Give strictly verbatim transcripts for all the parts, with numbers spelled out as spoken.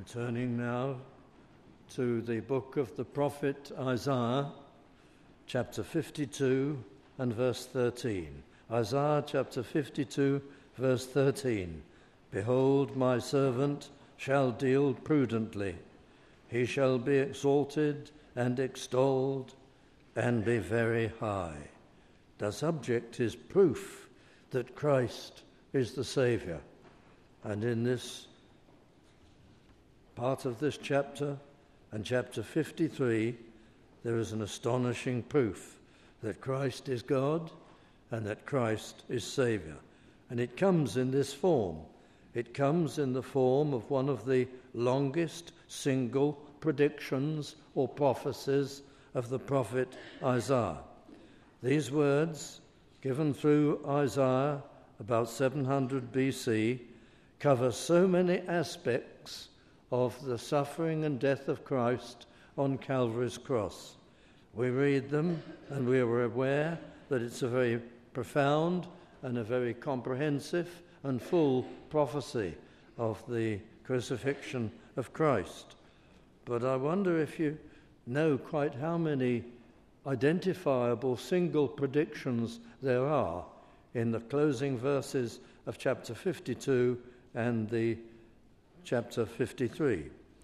Turning now to the book of the prophet Isaiah, chapter fifty-two and verse thirteen. Isaiah chapter fifty-two, verse thirteen. Behold, my servant shall deal prudently. He shall be exalted and extolled and be very high. The subject is proof that Christ is the Saviour. And in this part of this chapter and chapter fifty-three, there is an astonishing proof that Christ is God and that Christ is Saviour. And it comes in this form. It comes in the form of one of the longest single predictions or prophecies of the prophet Isaiah. These words, given through Isaiah about seven hundred B C, cover so many aspects of the suffering and death of Christ on Calvary's cross. We read them and we are aware that it's a very profound and a very comprehensive and full prophecy of the crucifixion of Christ. But I wonder if you know quite how many identifiable single predictions there are in the closing verses of chapter fifty-two and the chapter fifty-three.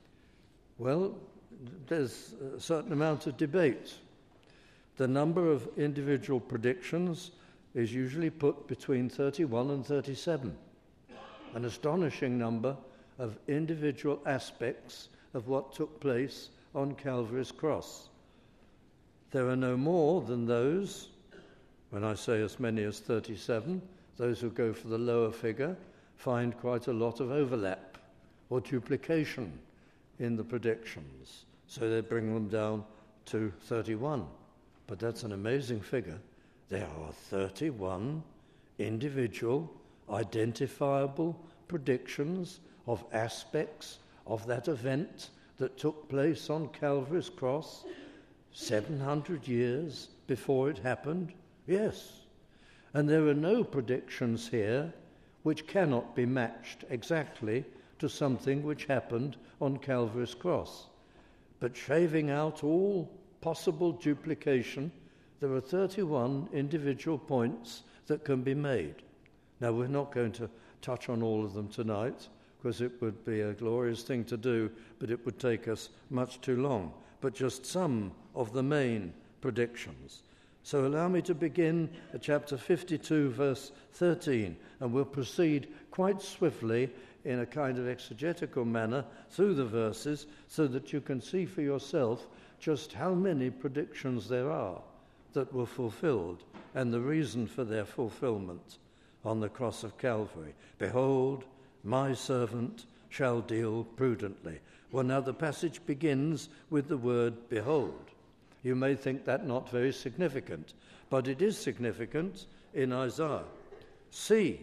Well, there's a certain amount of debate. The number of individual predictions is usually put between thirty-one and thirty-seven, an astonishing number of individual aspects of what took place on Calvary's cross. There are no more than those, when I say as many as thirty-seven, those who go for the lower figure find quite a lot of overlap or duplication in the predictions. So they bring them down to thirty-one. But that's an amazing figure. There are thirty-one individual, identifiable predictions of aspects of that event that took place on Calvary's cross seven hundred years before it happened. Yes. And there are no predictions here which cannot be matched exactly to something which happened on Calvary's cross. But shaving out all possible duplication, there are thirty-one individual points that can be made. Now, we're not going to touch on all of them tonight, because it would be a glorious thing to do, but it would take us much too long. But just some of the main predictions. So allow me to begin at chapter fifty-two, verse thirteen, and we'll proceed quite swiftly in a kind of exegetical manner through the verses so that you can see for yourself just how many predictions there are that were fulfilled and the reason for their fulfillment on the cross of Calvary. Behold, my servant shall deal prudently. Well, now the passage begins with the word behold. You may think that not very significant, but it is significant in Isaiah. See,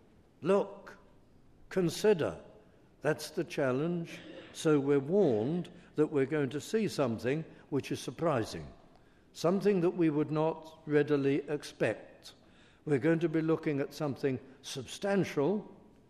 look, consider. That's the challenge. So we're warned that we're going to see something which is surprising, something that we would not readily expect. We're going to be looking at something substantial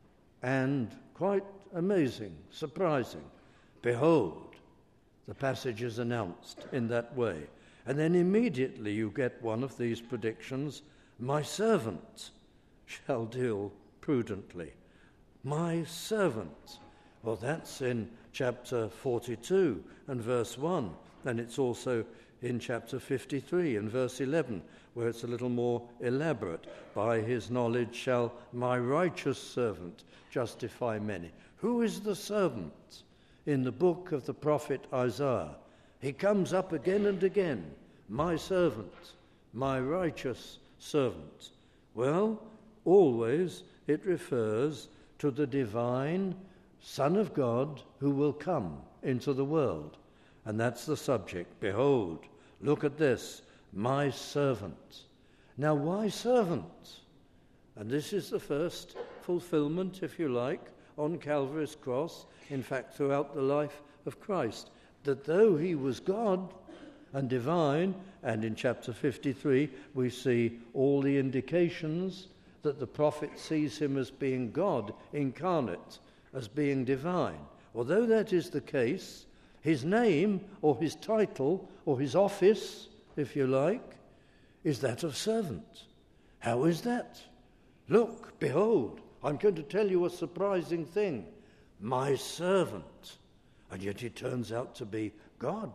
and quite amazing, surprising. Behold, the passage is announced in that way. And then immediately you get one of these predictions. My servant shall deal prudently. My servant. Well, that's in chapter forty-two and verse one. And it's also in chapter fifty-three and verse eleven, where it's a little more elaborate. By his knowledge shall my righteous servant justify many. Who is the servant? In the book of the prophet Isaiah, he comes up again and again. My servant, my righteous servant. Well, always it refers to the divine Son of God who will come into the world. And that's the subject. Behold, look at this, my servant. Now, why servant? And this is the first fulfillment, if you like, on Calvary's cross, in fact, throughout the life of Christ, that though he was God and divine, and in chapter fifty-three we see all the indications that the prophet sees him as being God incarnate, as being divine. although that is the case, his name or his title or his office, if you like, is that of servant. How is that? Look, behold, I'm going to tell you a surprising thing. My servant. And yet it turns out to be God.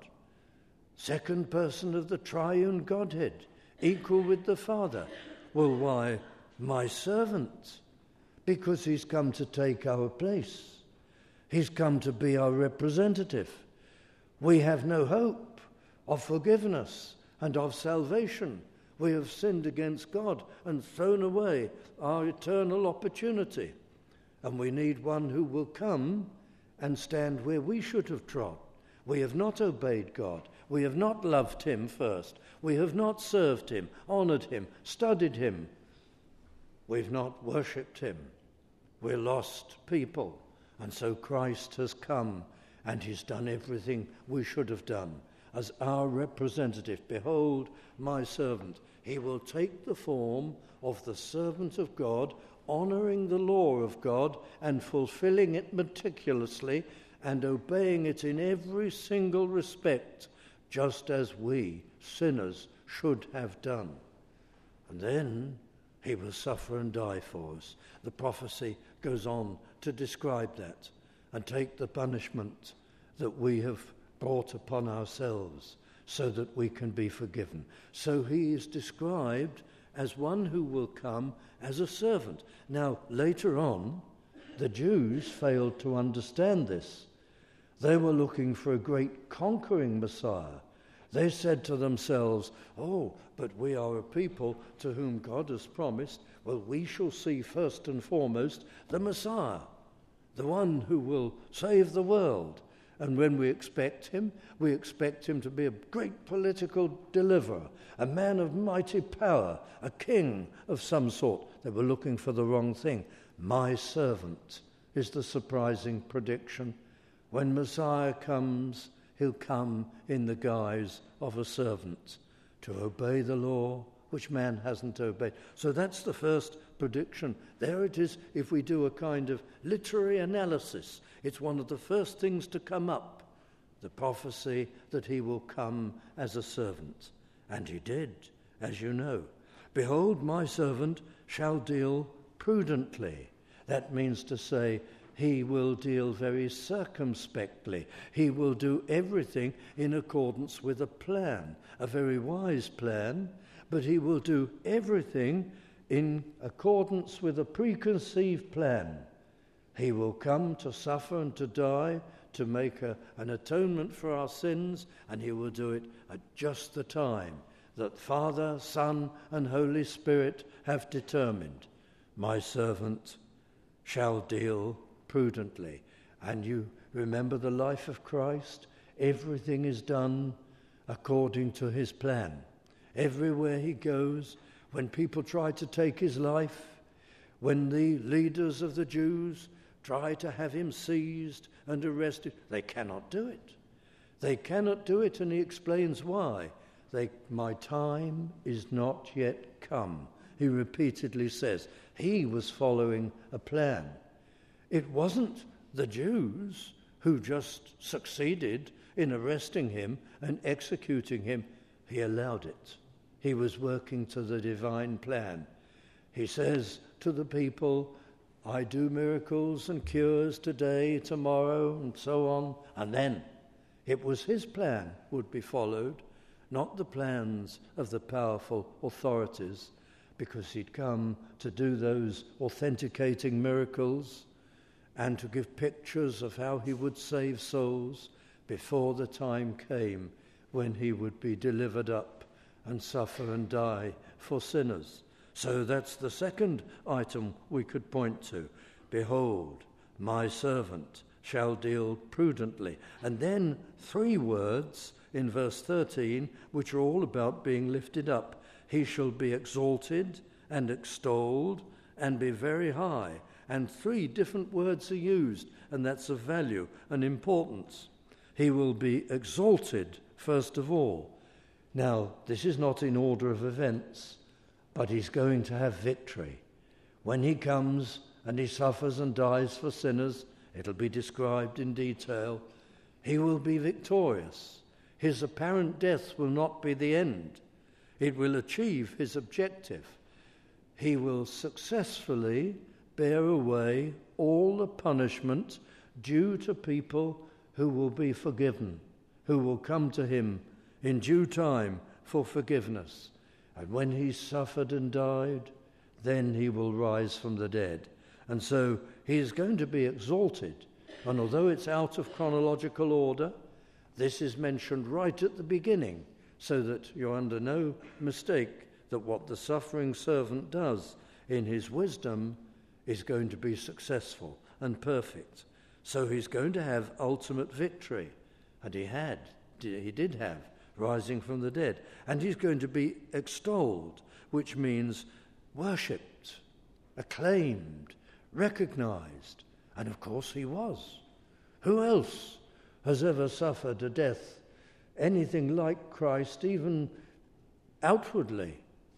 Second person of the triune Godhead, equal with the Father. Well, why, my servant? Because he's come to take our place. He's come to be our representative. We have no hope of forgiveness and of salvation. We have sinned against God and thrown away our eternal opportunity. And we need one who will come and stand where we should have trod. We have not obeyed God. We have not loved him first. We have not served him, honoured him, studied him. We've not worshipped him. We're lost people. And so Christ has come and he's done everything we should have done as our representative. Behold, my servant. He will take the form of the servant of God, honouring the law of God and fulfilling it meticulously and obeying it in every single respect, just as we, sinners, should have done. And then he will suffer and die for us. The prophecy goes on to describe that and take the punishment that we have brought upon ourselves so that we can be forgiven. So he is described as one who will come as a servant. Now, later on, the Jews failed to understand this. They were looking for a great conquering Messiah. They said to themselves, oh, but we are a people to whom God has promised, well, we shall see first and foremost the Messiah, the one who will save the world. And when we expect him, we expect him to be a great political deliverer, a man of mighty power, a king of some sort. They were looking for the wrong thing. My servant is the surprising prediction. When Messiah comes, he'll come in the guise of a servant to obey the law, which man hasn't obeyed. So that's the first prediction. There it is, if we do a kind of literary analysis. It's one of the first things to come up, the prophecy that he will come as a servant. And he did, as you know. Behold, my servant shall deal prudently. That means to say, he will deal very circumspectly. He will do everything in accordance with a plan, a very wise plan, but he will do everything in accordance with a preconceived plan. He will come to suffer and to die, to make a, an atonement for our sins, and he will do it at just the time that Father, Son, and Holy Spirit have determined. My servant shall deal prudently. And you remember the life of Christ? Everything is done according to his plan. Everywhere he goes, when people try to take his life, when the leaders of the Jews try to have him seized and arrested, they cannot do it. They cannot do it, and he explains why. They, my time is not yet come, he repeatedly says. He was following a plan. It wasn't the Jews who just succeeded in arresting him and executing him. He allowed it. He was working to the divine plan. He says to the people, I do miracles and cures today, tomorrow, and so on. And then it was his plan would be followed, not the plans of the powerful authorities, because he'd come to do those authenticating miracles and to give pictures of how he would save souls before the time came when he would be delivered up and suffer and die for sinners. So that's the second item we could point to. Behold, my servant shall deal prudently. And then three words in verse thirteen, which are all about being lifted up. He shall be exalted and extolled and be very high. And three different words are used, and that's of value and importance. He will be exalted, first of all. Now, this is not in order of events, but he's going to have victory. When he comes and he suffers and dies for sinners, It'll be described in detail. He will be victorious. His apparent death will not be the end. It will achieve his objective. He will successfully bear away all the punishment due to people who will be forgiven, who will come to him in due time for forgiveness. And when he suffered and died, then he will rise from the dead. And so he is going to be exalted. And although it's out of chronological order, this is mentioned right at the beginning, so that you're under no mistake that what the suffering servant does in his wisdom is going to be successful and perfect. So he's going to have ultimate victory. And he had, he did have, rising from the dead. And he's going to be extolled, which means worshipped, acclaimed, recognized. And of course he was. Who else has ever suffered a death anything like Christ, even outwardly?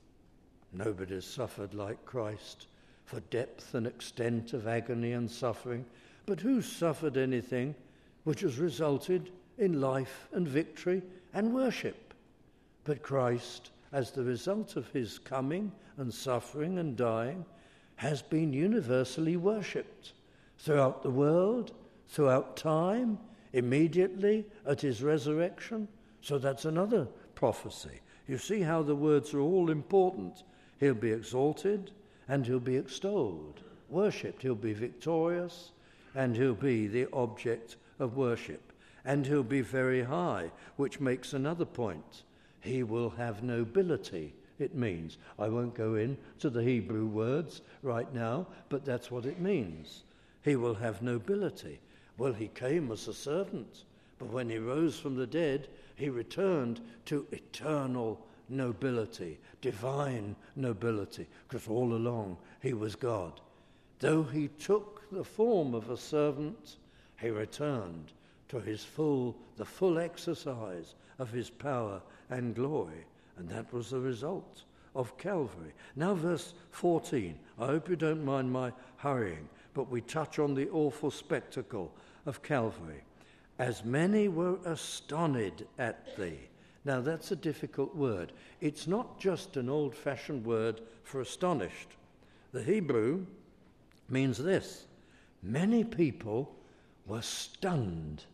Nobody has suffered like Christ for depth and extent of agony and suffering. But who suffered anything which has resulted in life and victory and worship? But Christ, as the result of his coming and suffering and dying, has been universally worshipped throughout the world, throughout time, immediately at his resurrection. So that's another prophecy. You see how the words are all important. He'll be exalted and he'll be extolled, worshipped. He'll be victorious and he'll be the object of worship. And he'll be very high, which makes another point. He will have nobility, it means. I won't go into the Hebrew words right now, but that's what it means. He will have nobility. Well, he came as a servant, but when he rose from the dead, he returned to eternal nobility, divine nobility, because all along he was God. Though he took the form of a servant, he returned to his full, the full exercise of his power and glory. And that was the result of Calvary. Now verse fourteen. I hope you don't mind my hurrying, but we touch on the awful spectacle of Calvary. As many were astonished at thee. Now that's a difficult word. It's not just an old-fashioned word for astonished. The Hebrew means this: many people were stunned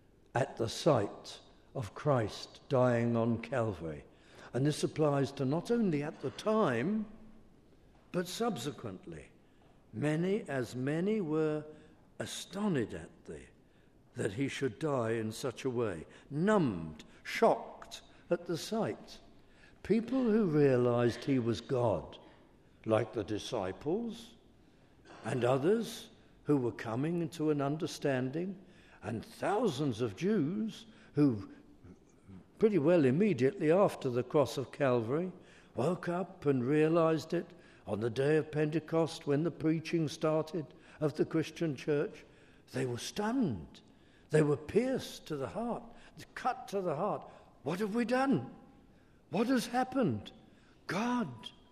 at the sight of Christ dying on Calvary. And this applies to not only at the time, but subsequently. Many, as many were astonished at thee, that he should die in such a way, numbed, shocked at the sight. People who realized he was God, like the disciples and others who were coming into an understanding, and thousands of Jews who pretty well immediately after the cross of Calvary woke up and realized it on the day of Pentecost when the preaching started of the Christian church. They were stunned. They were pierced to the heart, cut to the heart. What have we done? What has happened? God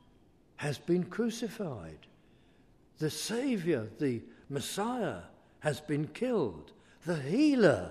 has been crucified. The Savior, the Messiah, has been killed. The healer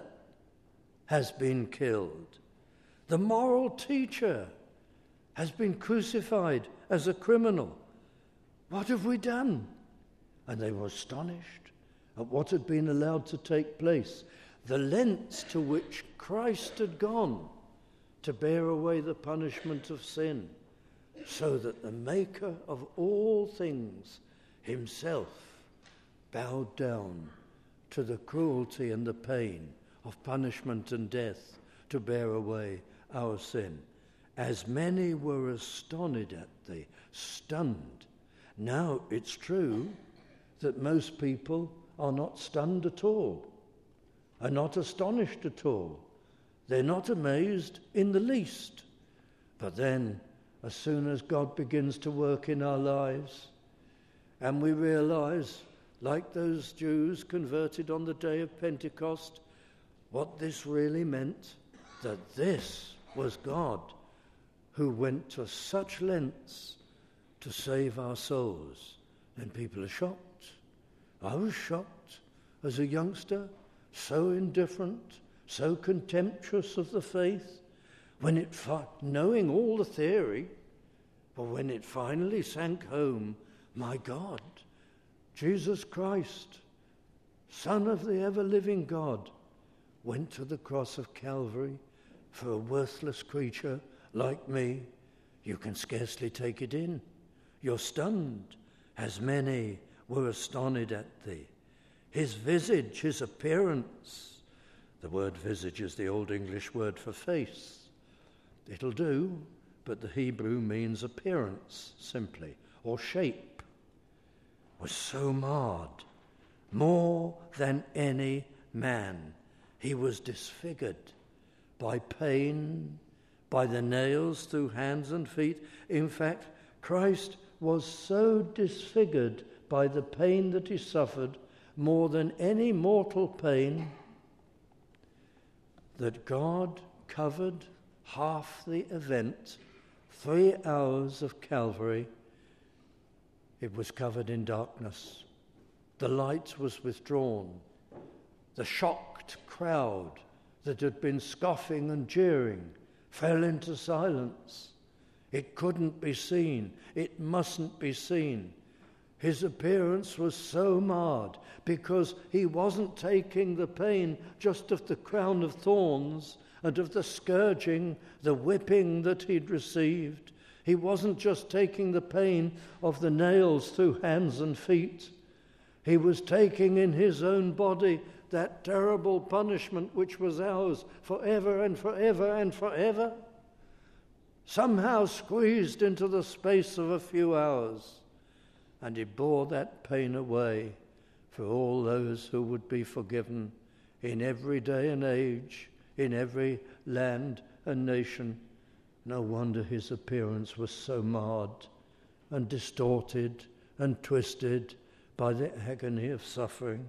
has been killed. The moral teacher has been crucified as a criminal. What have we done? And they were astonished at what had been allowed to take place, the lengths to which Christ had gone to bear away the punishment of sin, so that the Maker of all things himself bowed down to the cruelty and the pain of punishment and death to bear away our sin. As many were astonished at thee, stunned. Now it's true that most people are not stunned at all, are not astonished at all. They're not amazed in the least. But then, as soon as God begins to work in our lives, and we realize, like those Jews converted on the day of Pentecost, what this really meant, that this was God who went to such lengths to save our souls, then people are shocked. I was shocked as a youngster, so indifferent, so contemptuous of the faith, when it fi- knowing all the theory, but when it finally sank home, my God, Jesus Christ, Son of the ever-living God, went to the cross of Calvary for a worthless creature like me. You can scarcely take it in. You're stunned, as many were astonished at thee. His visage, his appearance. The word visage is the Old English word for face. It'll do, but the Hebrew means appearance, simply, or shape, was so marred, more than any man. He was disfigured by pain, by the nails through hands and feet. In fact, Christ was so disfigured by the pain that he suffered, more than any mortal pain, that God covered half the event, three hours of Calvary. It was covered in darkness. The light was withdrawn. The shocked crowd that had been scoffing and jeering fell into silence. It couldn't be seen. It mustn't be seen. His appearance was so marred because he wasn't taking the pain just of the crown of thorns and of the scourging, the whipping that he'd received. He wasn't just taking the pain of the nails through hands and feet. He was taking in his own body that terrible punishment which was ours forever and forever and forever, somehow squeezed into the space of a few hours. And he bore that pain away for all those who would be forgiven in every day and age, in every land and nation. No wonder his appearance was so marred and distorted and twisted by the agony of suffering.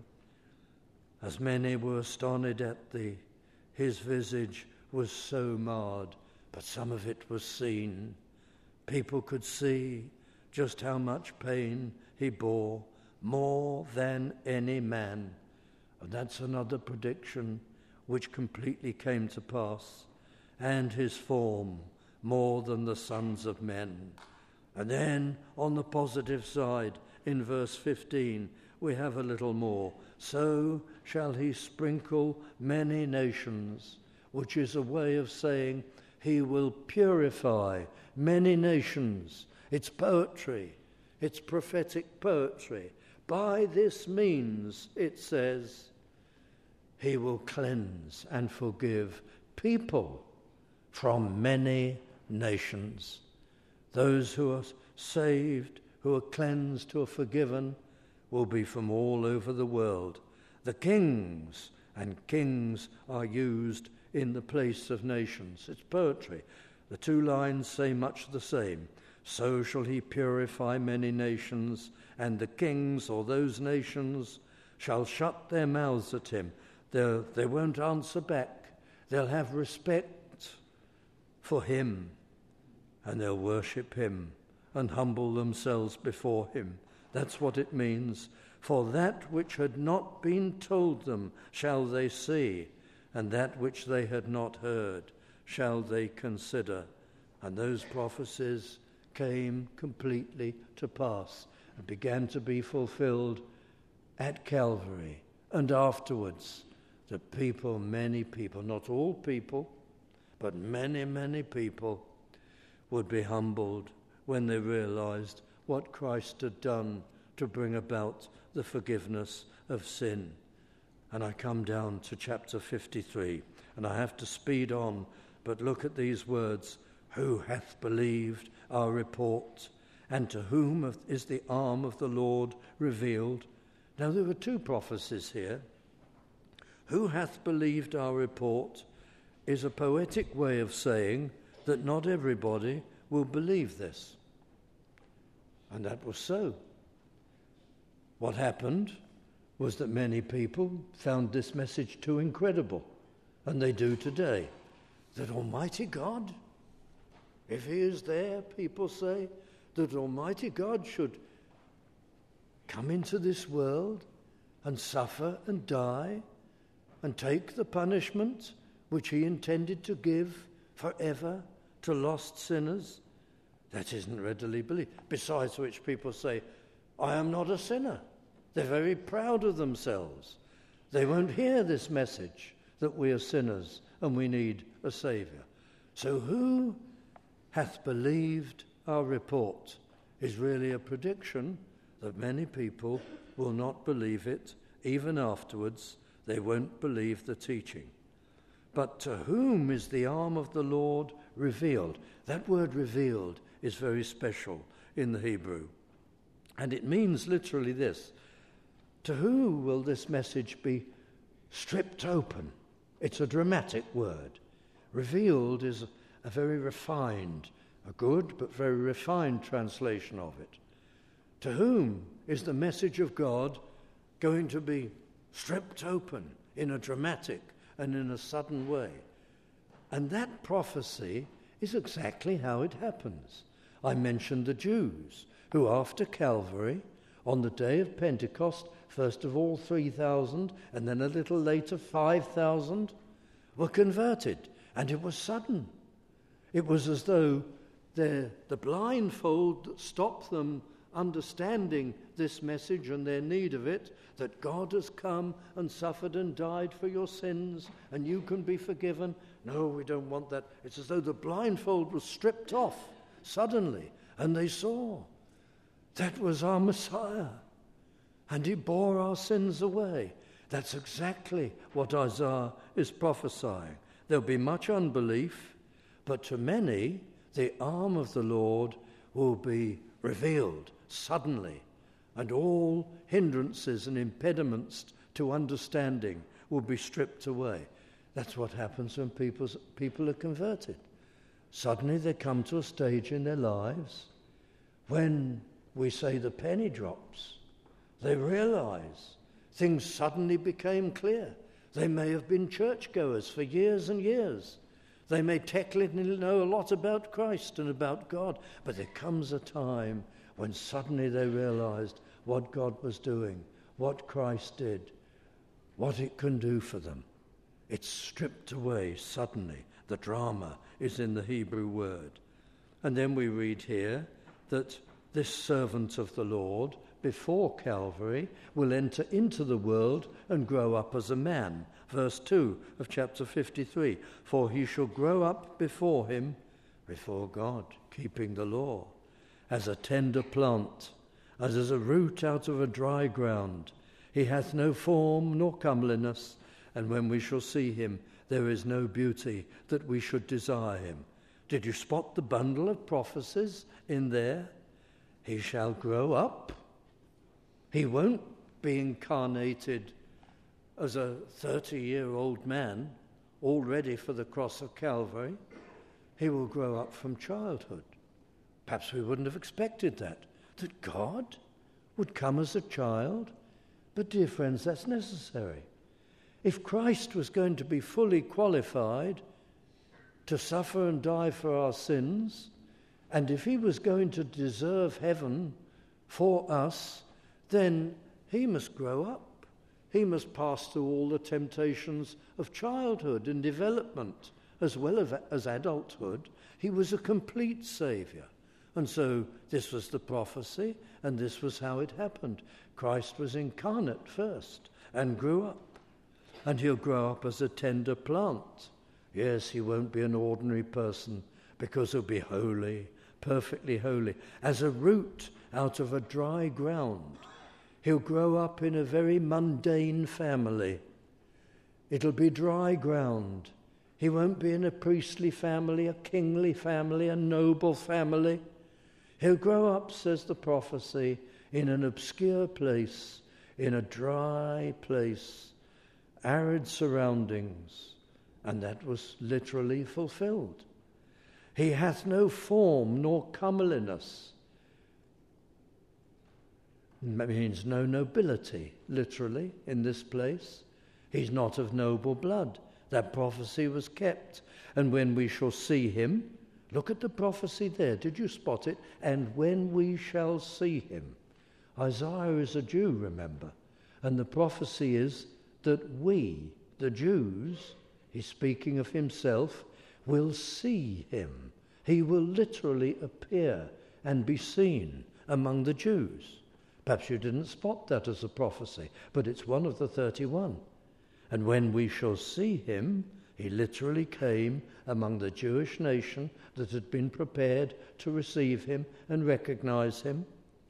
As many were astonished at thee, his visage was so marred, but some of it was seen. People could see just how much pain he bore, more than any man. And that's another prediction which completely came to pass. And his form, more than the sons of men. And then, on the positive side, in verse fifteen, we have a little more. So shall he sprinkle many nations, which is a way of saying he will purify many nations. It's poetry. It's prophetic poetry. By this means, it says, he will cleanse and forgive people from many nations. Those who are saved, who are cleansed, who are forgiven, will be from all over the world. The kings, and kings are used in the place of nations. It's poetry. The two lines say much the same. So shall he purify many nations, and the kings, or those nations, shall shut their mouths at him. They'll, they won't answer back. They'll have respect for him, and they'll worship him and humble themselves before him. That's what it means. For that which had not been told them shall they see, and that which they had not heard shall they consider. And those prophecies came completely to pass and began to be fulfilled at Calvary. And afterwards, the people, many people, not all people, but many, many people would be humbled when they realized what Christ had done to bring about the forgiveness of sin. And I come down to chapter fifty-three, and I have to speed on, but look at these words. Who hath believed our report, and to whom is the arm of the Lord revealed? Now there are two prophecies here. Who hath believed our report is a poetic way of saying that not everybody will believe this. And that was so. What happened was that many people found this message too incredible, and they do today. That Almighty God, if he is there, people say, that Almighty God should come into this world and suffer and die and take the punishment which he intended to give forever to lost sinners? That isn't readily believed. Besides which, people say, I am not a sinner. They're very proud of themselves. They won't hear this message that we are sinners and we need a Saviour. So who hath believed our report is really a prediction that many people will not believe it. Even afterwards, they won't believe the teaching. But to whom is the arm of the Lord revealed? That word revealed is very special in the Hebrew. And it means literally this: to who will this message be stripped open? It's a dramatic word. Revealed is a very refined, a good but very refined translation of it. To whom is the message of God going to be stripped open in a dramatic and in a sudden way? And that prophecy is exactly how it happens. I mentioned the Jews, who after Calvary, on the day of Pentecost, first of all three thousand, and then a little later five thousand, were converted. And it was sudden. It was as though the, the blindfold that stopped them understanding this message and their need of it, that God has come and suffered and died for your sins and you can be forgiven. No, we don't want that. It's as though the blindfold was stripped off suddenly, and they saw that was our Messiah, and he bore our sins away. That's exactly what Isaiah is prophesying. There'll be much unbelief, but to many the arm of the Lord will be revealed suddenly, and all hindrances and impediments to understanding will be stripped away. That's what happens when people, people are converted. Suddenly they come to a stage in their lives when we say the penny drops. They realize things suddenly became clear. They may have been churchgoers for years and years. They may technically know a lot about Christ and about God, but there comes a time when suddenly they realized what God was doing, what Christ did, what it can do for them. It's stripped away suddenly. The drama is in the Hebrew word. And then we read here that this servant of the Lord, before Calvary, will enter into the world and grow up as a man. Verse two of chapter fifty-three, for he shall grow up before him, before God, keeping the law, as a tender plant, as as a root out of a dry ground. He hath no form nor comeliness, and when we shall see him, there is no beauty that we should desire him. Did you spot the bundle of prophecies in there? He shall grow up. He won't be incarnated as a thirty-year-old man, all ready for the cross of Calvary. He will grow up from childhood. Perhaps we wouldn't have expected that, that God would come as a child. But, dear friends, that's necessary. If Christ was going to be fully qualified to suffer and die for our sins, and if he was going to deserve heaven for us, then he must grow up. He must pass through all the temptations of childhood and development as well as adulthood. He was a complete Saviour. And so this was the prophecy, and this was how it happened. Christ was incarnate first and grew up. And he'll grow up as a tender plant. Yes, he won't be an ordinary person, because he'll be holy, perfectly holy, as a root out of a dry ground. He'll grow up in a very mundane family. It'll be dry ground. He won't be in a priestly family, a kingly family, a noble family. He'll grow up, says the prophecy, in an obscure place, in a dry place, arid surroundings, and that was literally fulfilled. He hath no form nor comeliness. That means no nobility, literally, in this place. He's not of noble blood. That prophecy was kept. And when we shall see him, look at the prophecy there. Did you spot it? And when we shall see him. Isaiah is a Jew, remember. And the prophecy is that we, the Jews, he's speaking of himself, will see him. He will literally appear and be seen among the Jews. Perhaps you didn't spot that as a prophecy, but it's one of the thirty-one. And when we shall see him, he literally came among the Jewish nation that had been prepared to receive him and recognize him.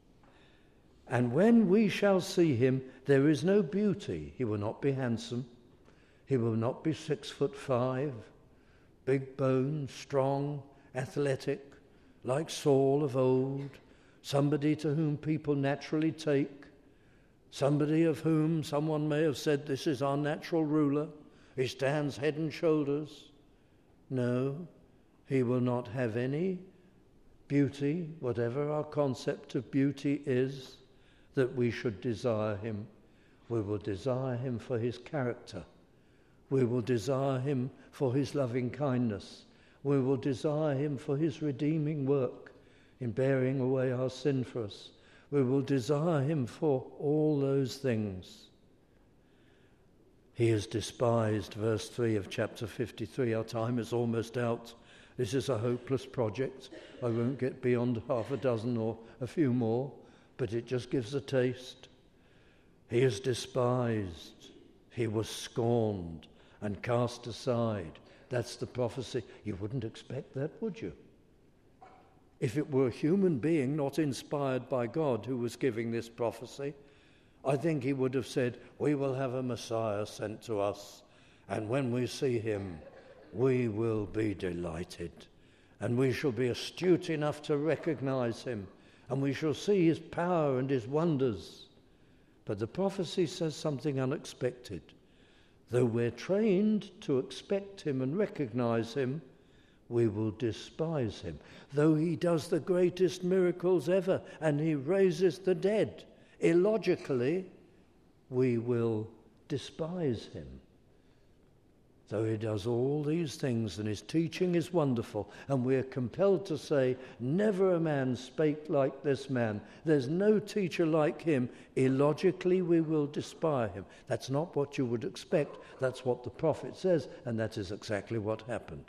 And when we shall see him, there is no beauty. He will not be handsome. He will not be six foot five, big boned, strong, athletic, like Saul of old, somebody to whom people naturally take, somebody of whom someone may have said, this is our natural ruler. He stands head and shoulders. No, he will not have any beauty, whatever our concept of beauty is, that we should desire him. We will desire him for his character. We will desire him for his loving kindness. We will desire him for his redeeming work in bearing away our sin for us. We will desire him for all those things. He is despised, verse three of chapter fifty-three. Our time is almost out. This is a hopeless project. I won't get beyond half a dozen or a few more, but it just gives a taste. He is despised. He was scorned and cast aside. That's the prophecy. You wouldn't expect that, would you? If it were a human being not inspired by God who was giving this prophecy, I think he would have said, we will have a Messiah sent to us, and when we see him, we will be delighted, and we shall be astute enough to recognize him, and we shall see his power and his wonders. But the prophecy says something unexpected. Though we're trained to expect him and recognize him, we will despise him. Though he does the greatest miracles ever and he raises the dead, illogically, we will despise him. Though he does all these things and his teaching is wonderful, and we are compelled to say, never a man spake like this man. There's no teacher like him. Illogically, we will despise him. That's not what you would expect. That's what the prophet says, and that is exactly what happened.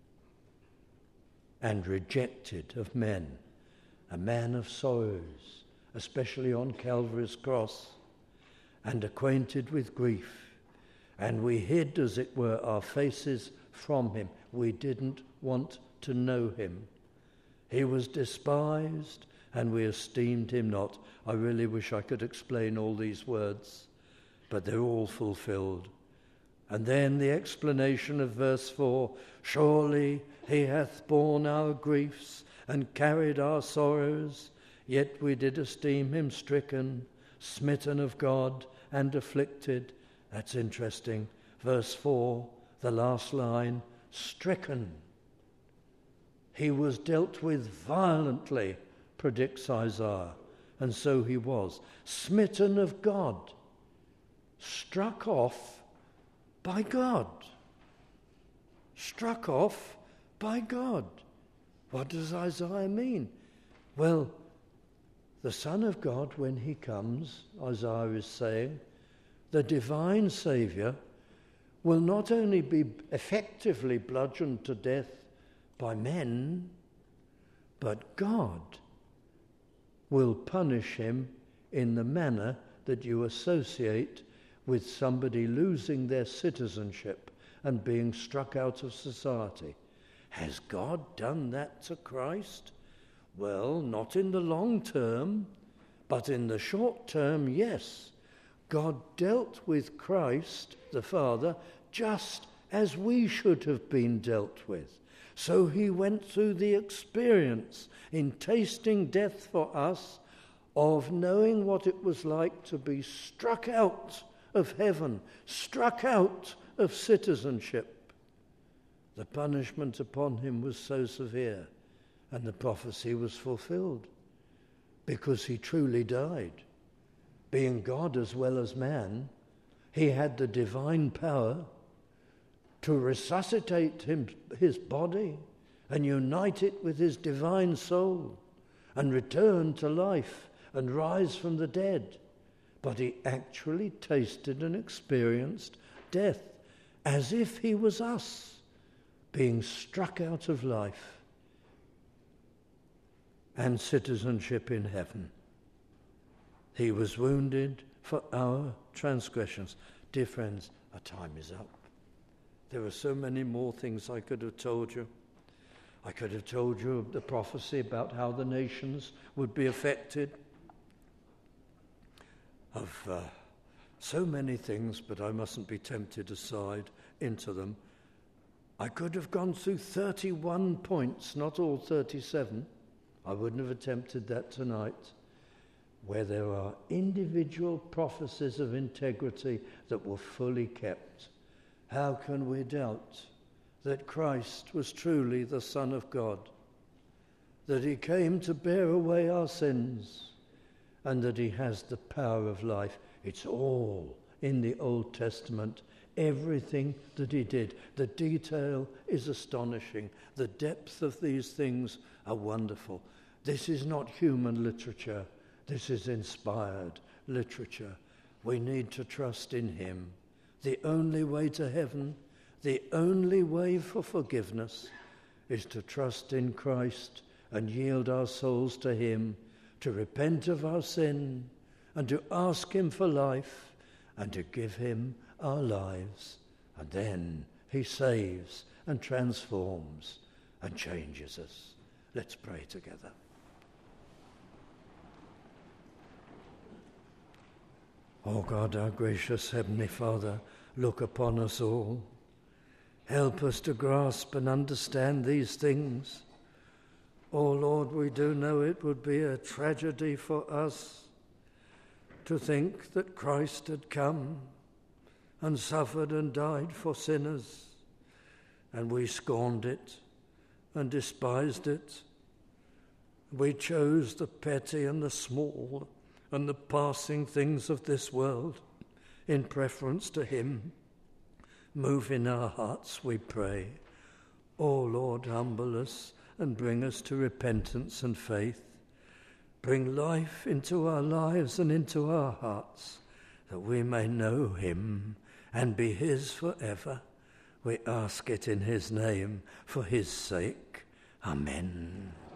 And rejected of men, a man of sorrows, especially on Calvary's cross, and acquainted with grief. And we hid, as it were, our faces from him. We didn't want to know him. He was despised, and we esteemed him not. I really wish I could explain all these words, but they're all fulfilled. And then the explanation of verse four, surely he hath borne our griefs and carried our sorrows, yet we did esteem him stricken, smitten of God, and afflicted. That's interesting. Verse four, the last line, stricken. He was dealt with violently, predicts Isaiah, and so he was. Smitten of God, struck off by God. Struck off by God. What does Isaiah mean? Well, the Son of God, when he comes, Isaiah is saying, the divine Saviour will not only be effectively bludgeoned to death by men, but God will punish him in the manner that you associate with somebody losing their citizenship and being struck out of society. Has God done that to Christ? Well, not in the long term, but in the short term, yes. God dealt with Christ, the Father, just as we should have been dealt with. So he went through the experience in tasting death for us of knowing what it was like to be struck out of heaven, struck out of citizenship. The punishment upon him was so severe, and the prophecy was fulfilled, because he truly died. Being God as well as man, he had the divine power to resuscitate him, his body and unite it with his divine soul and return to life and rise from the dead. but he actually tasted and experienced death as if he was us, being struck out of life and citizenship in heaven. He was wounded for our transgressions. Dear friends, our time is up. There are so many more things I could have told you. I could have told you the prophecy about how the nations would be affected, of uh, so many things, but I mustn't be tempted aside into them. I could have gone through thirty-one points, not all thirty-seven. I wouldn't have attempted that tonight, where there are individual prophecies of integrity that were fully kept. How can we doubt that Christ was truly the Son of God, that he came to bear away our sins, and that he has the power of life? It's all in the Old Testament, everything that he did. The detail is astonishing. The depth of these things are wonderful. This is not human literature. This is inspired literature. We need to trust in him. The only way to heaven, the only way for forgiveness, is to trust in Christ and yield our souls to him, to repent of our sin and to ask him for life and to give him our lives. And then he saves and transforms and changes us. Let's pray together. O God, our gracious Heavenly Father, look upon us all. Help us to grasp and understand these things. Oh Lord, we do know it would be a tragedy for us to think that Christ had come and suffered and died for sinners, and we scorned it and despised it. We chose the petty and the small and the passing things of this world in preference to him. Move in our hearts, we pray. O Lord, humble us and bring us to repentance and faith. Bring life into our lives and into our hearts, that we may know him and be his forever. We ask it in his name, for his sake. Amen.